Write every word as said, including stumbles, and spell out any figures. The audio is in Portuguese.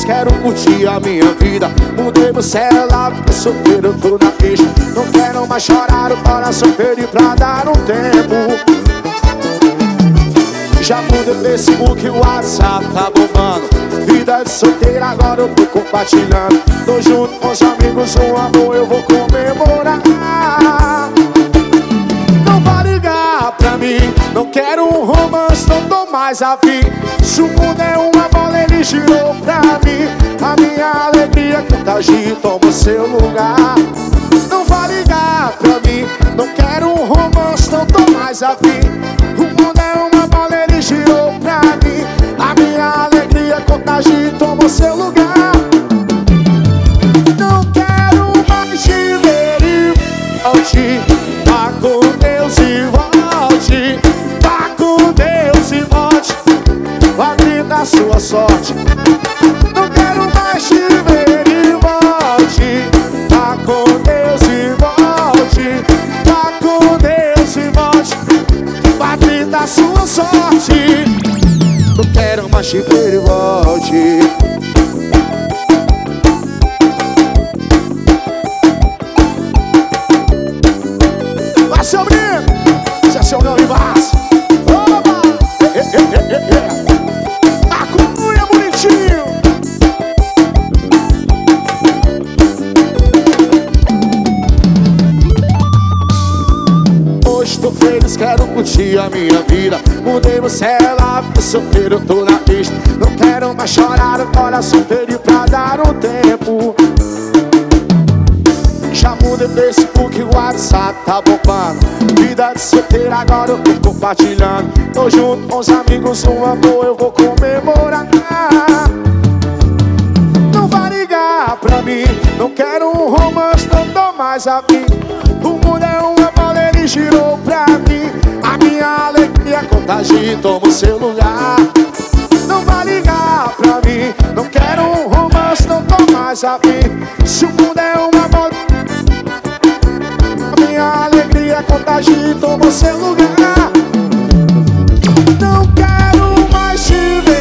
quero curtir a minha vida. Mudei meu celular, porque solteiro, tô na pista. Não quero mais chorar, o coração perdi pra dar um tempo. Já mudei o Facebook e o WhatsApp, tá bombando. Vida de solteiro, agora eu tô compartilhando. Tô junto com os amigos, um amor eu vou comemorar. Não vai ligar pra mim, não quero um romance, não tô mais afim. Se o mundo é uma bola, ele girou pra mim. A minha alegria contagia, toma seu lugar. Não vai ligar pra mim, não quero um romance, não tô mais afim. O mundo é uma bola, ele girou pra mim. A minha alegria contagia, toma seu lugar. Não quero mais te ver e volte. Vá com Deus e volte. Vá com Deus e volte. Vá brindar sua sorte. Não quero mais te ver e volte. Vá com Deus e volte. Vá com Deus e volte. Vá brindar sua sorte. Não quero mais te ver e volte. Vai, seu menino, se é seu nome, Vaz. Oba! É, é, é, é, é. A cunha bonitinho. Hoje tô feliz, quero curtir a minha vida. Mudei meu celular, porque solteiro, tô na pista. Não quero mais chorar, o coração perdi pra dar um tempo. Já mudei Facebook e o WhatsApp, tá bombando. Vida de solteiro, agora eu tô compartilhando. Tô junto com os amigos, um amor eu vou comemorar. Não vai ligar pra mim, não quero um romance, não tô mais afim. O mundo é uma bola, ele girou pra mim. A minha alegria contagia, toma o seu lugar. Não vai ligar pra mim, não quero um romance, não tô mais afim. Se o mundo é uma bola, a minha alegria contagia, toma o seu lugar. Não quero mais te ver